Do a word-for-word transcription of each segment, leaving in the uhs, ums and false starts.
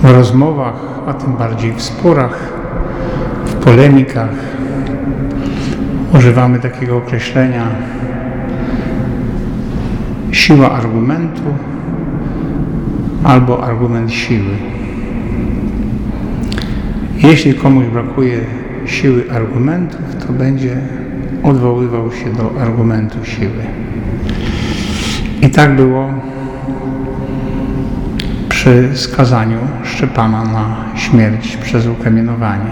w rozmowach, a tym bardziej w sporach, w polemikach używamy takiego określenia siła argumentu albo argument siły. Jeśli komuś brakuje siły argumentów, to będzie odwoływał się do argumentu siły. I tak było przy skazaniu Szczepana na śmierć przez ukamienowanie.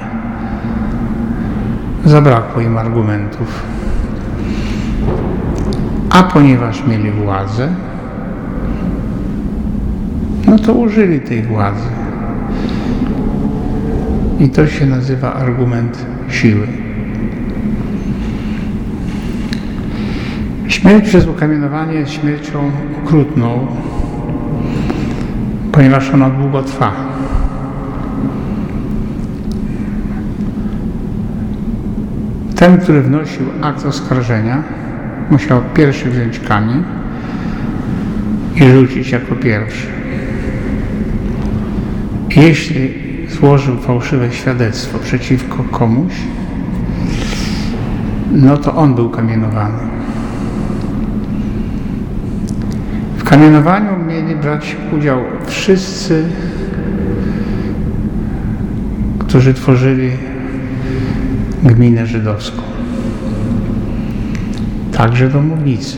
Zabrakło im argumentów. A ponieważ mieli władzę, no to użyli tej władzy. I to się nazywa argument siły. Śmierć przez ukamienowanie jest śmiercią okrutną, ponieważ ona długo trwa. Ten, który wnosił akt oskarżenia, musiał pierwszy wziąć kamień i rzucić jako pierwszy. Jeśli złożył fałszywe świadectwo przeciwko komuś, no to on był kamienowany. W kamienowaniu mieli brać udział wszyscy, którzy tworzyli gminę żydowską. Także domownicy.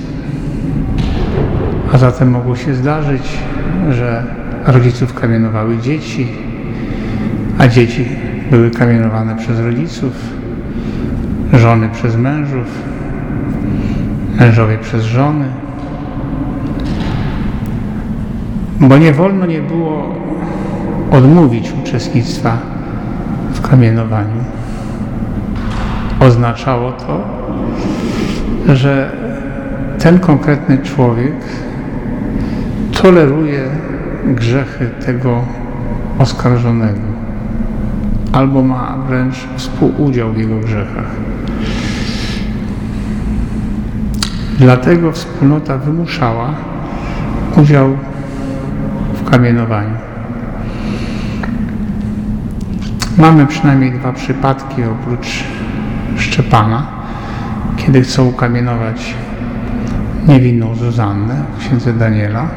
A zatem mogło się zdarzyć, że rodziców kamienowały dzieci, a dzieci były kamienowane przez rodziców, żony przez mężów, mężowie przez żony. Bo nie wolno nie było odmówić uczestnictwa w kamienowaniu. Oznaczało to, że ten konkretny człowiek toleruje grzechy tego oskarżonego albo ma wręcz współudział w jego grzechach. Dlatego wspólnota wymuszała udział w kamienowaniu. Mamy przynajmniej dwa przypadki oprócz Szczepana, kiedy chcą ukamienować niewinną Zuzannę w księdze Daniela.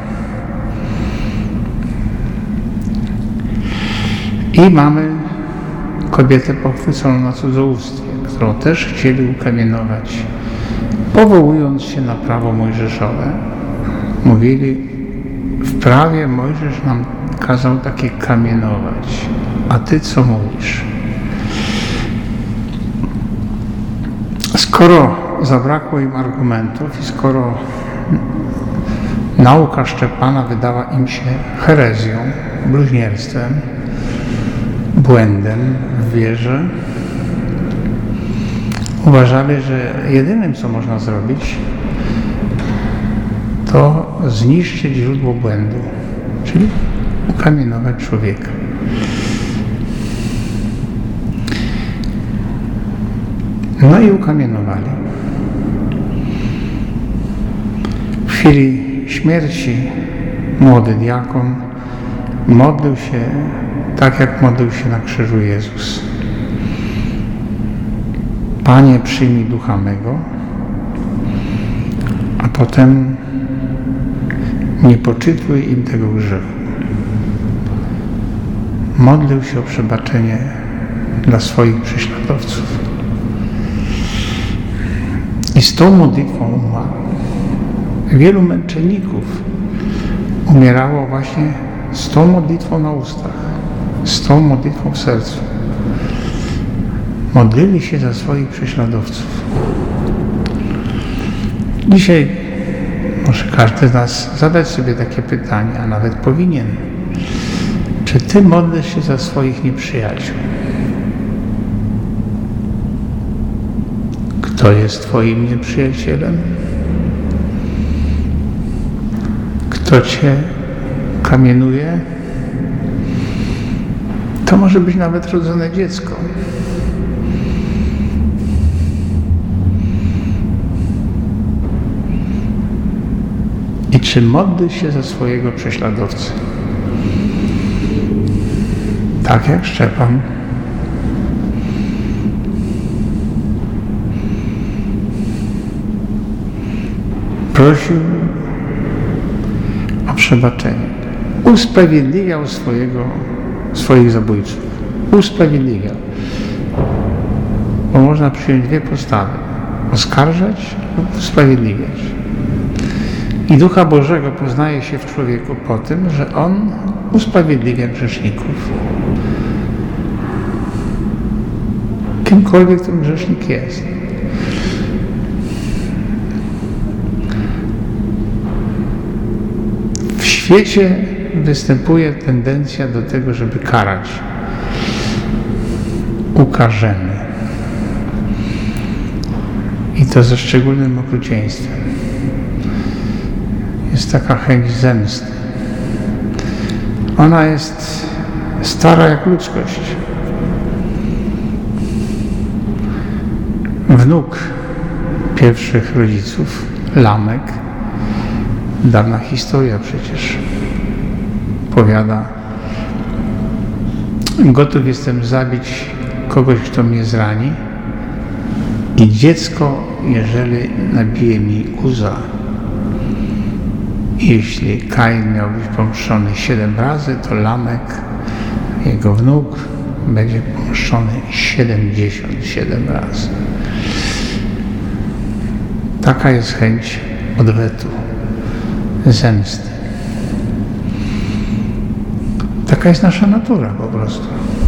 I mamy kobietę pochwyconą na cudzołóstwie, którą też chcieli ukamienować, powołując się na prawo mojżeszowe. Mówili, w prawie Mojżesz nam kazał takie kamienować, a ty co mówisz? Skoro zabrakło im argumentów i skoro nauka Szczepana wydała im się herezją, bluźnierstwem, błędem w wierze, uważali, że jedynym, co można zrobić, to zniszczyć źródło błędu, czyli ukamienować człowieka. No i ukamienowali. W chwili śmierci młody diakon modlił się tak, jak modlił się na krzyżu Jezus. Panie, przyjmij ducha mego, a potem nie poczytuj im tego grzechu. Modlił się o przebaczenie dla swoich prześladowców. I z tą modlitwą umarł. Wielu męczenników umierało właśnie z tą modlitwą na ustach, z tą modlitwą w sercu. Modlili się za swoich prześladowców. Dzisiaj może każdy z nas zadać sobie takie pytanie, a nawet powinien. Czy ty modlisz się za swoich nieprzyjaciół? Kto jest twoim nieprzyjacielem? Kto cię kamienuje? To może być nawet rodzone dziecko. I czy modlisz się za swojego prześladowcę? tak jak Szczepan. Prosił o przebaczenie. Usprawiedliwiał swojego, swoich zabójców. Usprawiedliwiał. Bo można przyjąć dwie postawy. Oskarżać lub usprawiedliwiać. I Ducha Bożego poznaje się w człowieku po tym, że On usprawiedliwia grzeszników. Kimkolwiek ten grzesznik jest. W świecie występuje tendencja do tego, żeby karać. Ukażemy. I to ze szczególnym okrucieństwem. Jest taka chęć zemsty. Ona jest stara jak ludzkość. Wnuk pierwszych rodziców, Lamek, dawna historia przecież, powiada: gotów jestem zabić kogoś, kto mnie zrani, i dziecko, jeżeli nabije mi guza. Jeśli Kain miał być pomszczony siedem razy, to Lamek, jego wnuk, będzie pomszczony siedemdziesiąt siedem razy. Taka jest chęć odwetu, zemsty. Taka jest nasza natura po prostu.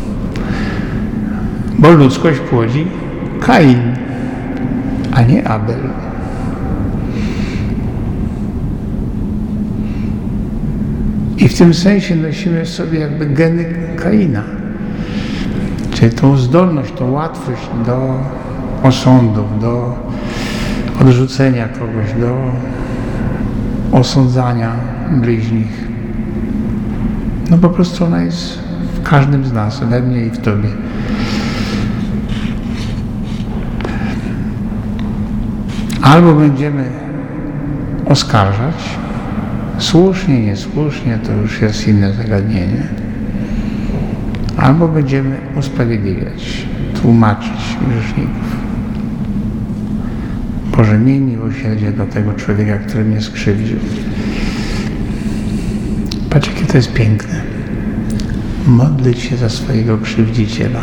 Bo ludzkość płodzi Kain, a nie Abel. I w tym sensie nosimy w sobie jakby geny Kaina. Czyli tą zdolność, tą łatwość do osądów, do odrzucenia kogoś, do osądzania bliźnich. No po prostu ona jest w każdym z nas, we mnie i w Tobie. Albo będziemy oskarżać, słusznie, niesłusznie, to już jest inne zagadnienie. Albo będziemy usprawiedliwiać, tłumaczyć grzeszników. Boże, miej miłosierdzie do tego człowieka, który mnie skrzywdził. Patrz, jakie to jest piękne. Modlić się za swojego krzywdziciela.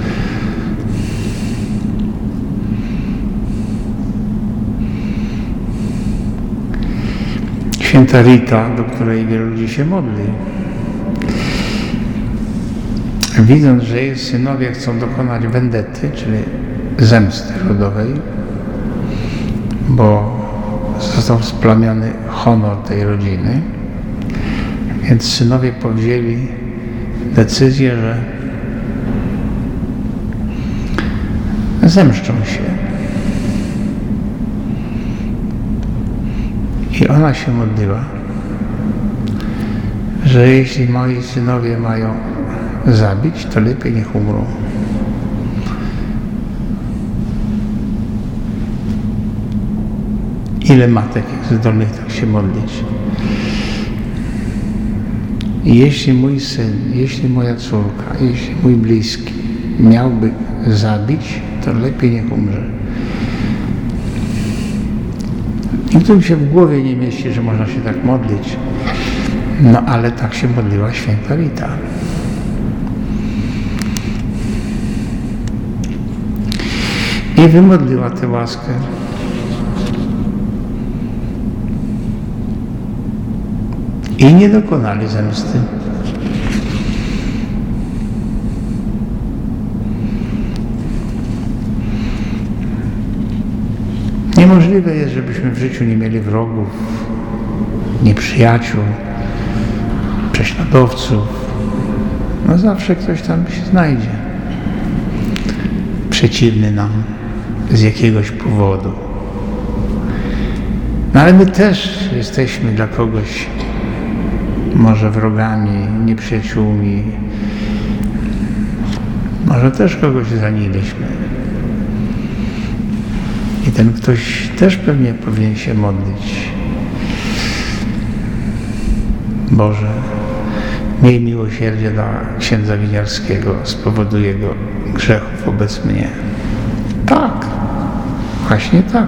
Święta Rita, do której wielu ludzi się modli, widząc, że jej synowie chcą dokonać wendety, czyli zemsty rodowej, bo został splamiony honor tej rodziny, więc synowie powzięli decyzję, że zemszczą się. I ona się modliła, że jeśli moi synowie mają zabić, to lepiej niech umrą. Ile matek jest zdolnych tak się modlić? I jeśli mój syn, jeśli moja córka, jeśli mój bliski miałby zabić, to lepiej niech umrze. Niektórym się w głowie nie mieści, że można się tak modlić. No ale tak się modliła święta Rita. I wymodliła tę łaskę. I nie dokonali zemsty. Niemożliwe jest, żebyśmy w życiu nie mieli wrogów, nieprzyjaciół, prześladowców. No zawsze ktoś tam się znajdzie. Przeciwny nam z jakiegoś powodu. No ale my też jesteśmy dla kogoś może wrogami, nieprzyjaciółmi. Może też kogoś zraniliśmy. I ten ktoś też pewnie powinien się modlić. Boże, miej miłosierdzie dla księdza Winiarskiego z powodu jego grzechów wobec mnie. Tak, właśnie tak.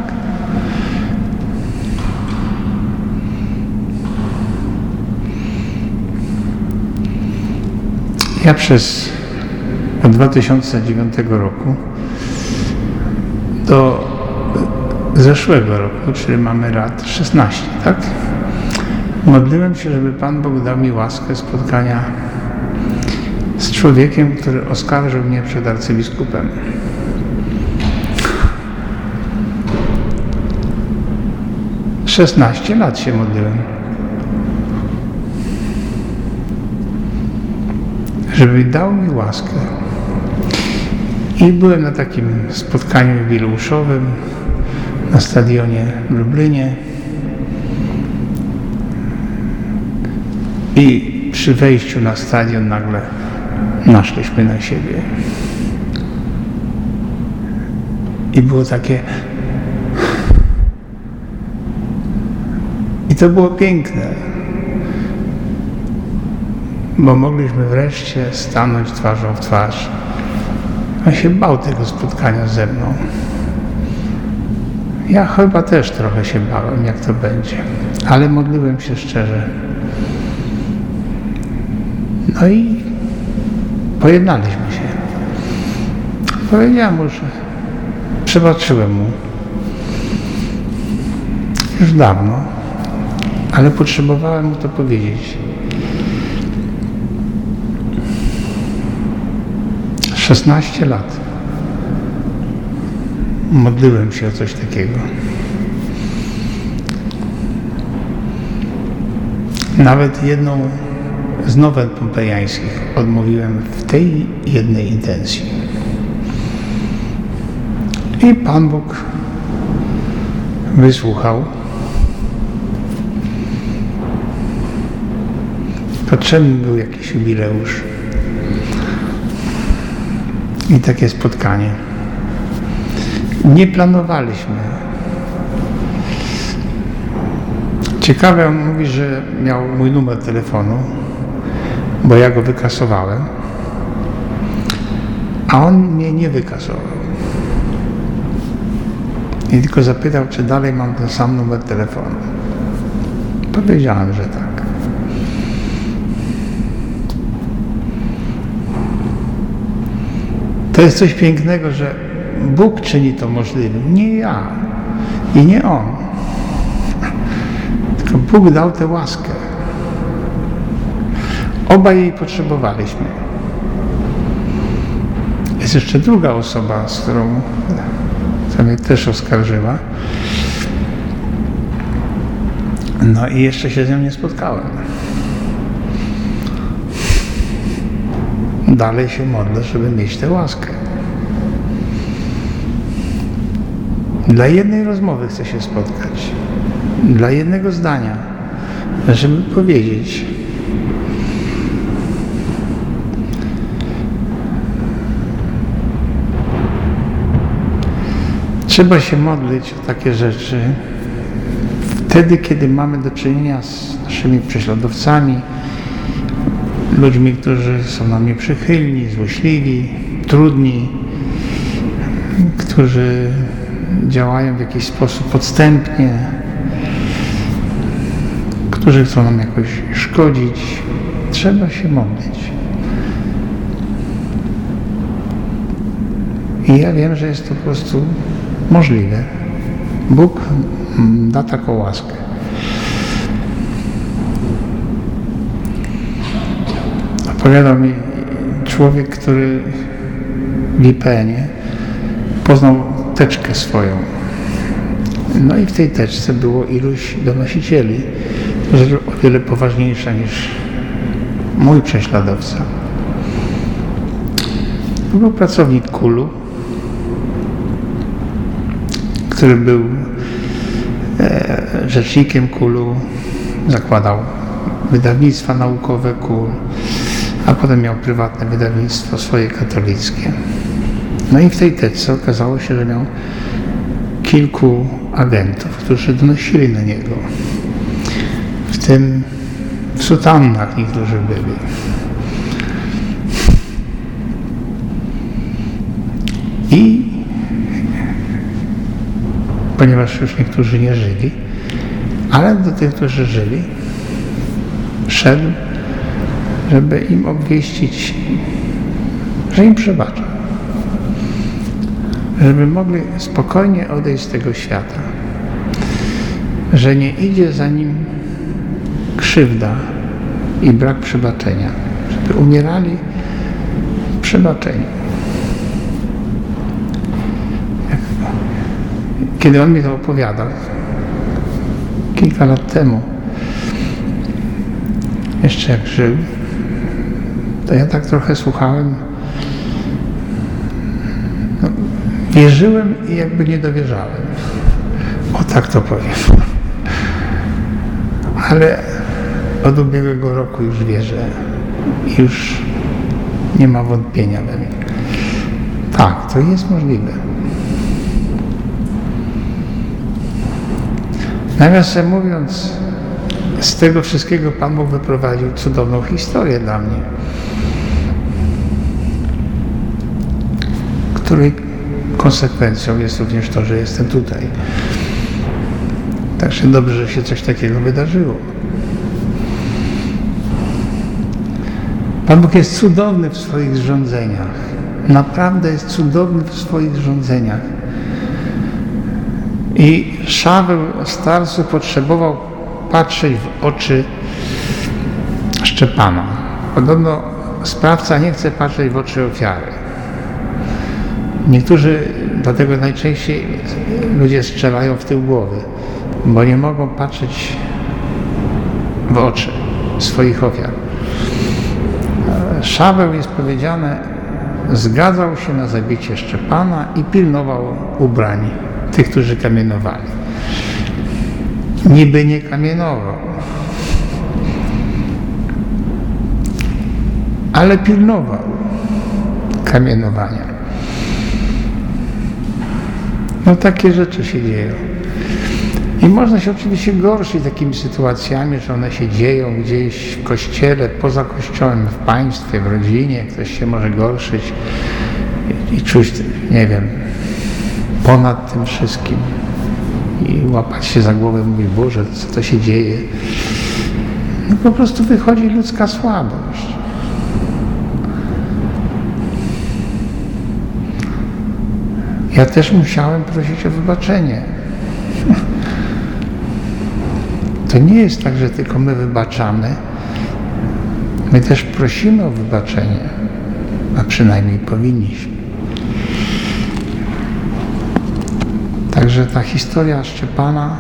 Ja przez od dwa tysiące dziewiątego roku do zeszłego roku, czyli mamy lat szesnaście, tak? Modliłem się, żeby Pan Bóg dał mi łaskę spotkania z człowiekiem, który oskarżył mnie przed arcybiskupem. szesnaście lat się modliłem, żeby dał mi łaskę. I byłem na takim spotkaniu jubileuszowym na stadionie w Lublinie. I przy wejściu na stadion nagle naszliśmy na siebie. I było takie... I to było piękne, bo mogliśmy wreszcie stanąć twarzą w twarz. On się bał tego spotkania ze mną. Ja chyba też trochę się bałem, jak to będzie, ale modliłem się szczerze. No i pojednaliśmy się. Powiedziałem mu, że przebaczyłem mu już dawno, ale potrzebowałem mu to powiedzieć. szesnaście lat modliłem się o coś takiego. Nawet jedną z nowen pompejańskich odmówiłem w tej jednej intencji. I Pan Bóg wysłuchał. Potrzebny był jakiś jubileusz i takie spotkanie. Nie planowaliśmy. Ciekawe, on mówi, że miał mój numer telefonu, bo ja go wykasowałem, a on mnie nie wykasował. I tylko zapytał, czy dalej mam ten sam numer telefonu. Powiedziałem, że tak. To jest coś pięknego, że Bóg czyni to możliwym, nie ja i nie On. Tylko Bóg dał tę łaskę. Obaj jej potrzebowaliśmy. Jest jeszcze druga osoba, z którą która mnie też oskarżyła. No i jeszcze się z nią nie spotkałem. Dalej się modlę, żeby mieć tę łaskę. Dla jednej rozmowy chcę się spotkać. Dla jednego zdania. Żeby powiedzieć. Trzeba się modlić o takie rzeczy wtedy, kiedy mamy do czynienia z naszymi prześladowcami, ludźmi, którzy są nam nieprzychylni, złośliwi, trudni, którzy działają w jakiś sposób podstępnie, którzy chcą nam jakoś szkodzić. Trzeba się modlić. I ja wiem, że jest to po prostu możliwe. Bóg da taką łaskę. Opowiadał mi człowiek, który w I P N-ie poznał teczkę swoją. No i w tej teczce było iluś donosicieli, rzecz o wiele poważniejsza niż mój prześladowca. To był pracownik KUL-u, który był e, rzecznikiem KUL-u, zakładał wydawnictwa naukowe KUL, a potem miał prywatne wydawnictwo swoje katolickie. No i w tej teczce okazało się, że miał kilku agentów, którzy donosili na niego. W tym w sutannach niektórzy byli. I ponieważ już niektórzy nie żyli, ale do tych, którzy żyli, szedł, żeby im obwieścić, że im przebacza. Żeby mogli spokojnie odejść z tego świata. Że nie idzie za nim krzywda i brak przebaczenia. Żeby umierali w przebaczeniu. Kiedy on mi to opowiadał, kilka lat temu, jeszcze jak żył, to ja tak trochę słuchałem, no, wierzyłem i jakby nie dowierzałem. O tak to powiem. Ale od ubiegłego roku już wierzę i już nie ma wątpienia we mnie. Tak, to jest możliwe. Nawiasem mówiąc, z tego wszystkiego Pan Bóg wyprowadził cudowną historię dla mnie, której konsekwencją jest również to, że jestem tutaj. Także dobrze, że się coś takiego wydarzyło. Pan Bóg jest cudowny w swoich zrządzeniach. Naprawdę jest cudowny w swoich zrządzeniach. I Szaweł starcu potrzebował patrzeć w oczy Szczepana. Podobno sprawca nie chce patrzeć w oczy ofiary. Niektórzy, dlatego najczęściej ludzie strzelają w tył głowy, bo nie mogą patrzeć w oczy swoich ofiar. Szaweł, jest powiedziane, zgadzał się na zabicie Szczepana i pilnował ubrań tych, którzy kamienowali. Niby nie kamienował, ale pilnował kamienowania. No takie rzeczy się dzieją. I można się oczywiście gorszyć takimi sytuacjami, że one się dzieją gdzieś w kościele, poza kościołem, w państwie, w rodzinie. Ktoś się może gorszyć i, i czuć, nie wiem, ponad tym wszystkim. I łapać się za głowę i mówić, Boże, co to się dzieje? No po prostu wychodzi ludzka słabość. Ja też musiałem prosić o wybaczenie. To nie jest tak, że tylko my wybaczamy. My też prosimy o wybaczenie, a przynajmniej powinniśmy. Także ta historia Szczepana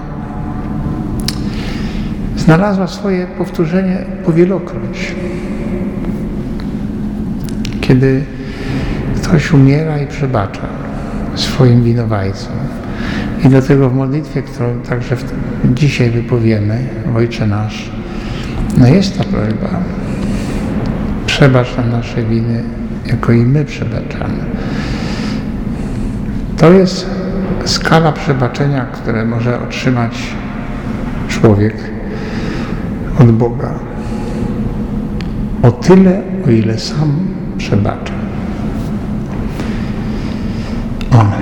znalazła swoje powtórzenie powielokroć. Kiedy ktoś umiera i przebacza swoim winowajcom. I dlatego w modlitwie, którą także w, dzisiaj wypowiemy, Ojcze nasz, no jest ta prośba. Przebacz nam nasze winy, jako i my przebaczamy. To jest skala przebaczenia, które może otrzymać człowiek od Boga. O tyle, o ile sam przebacza. Amen.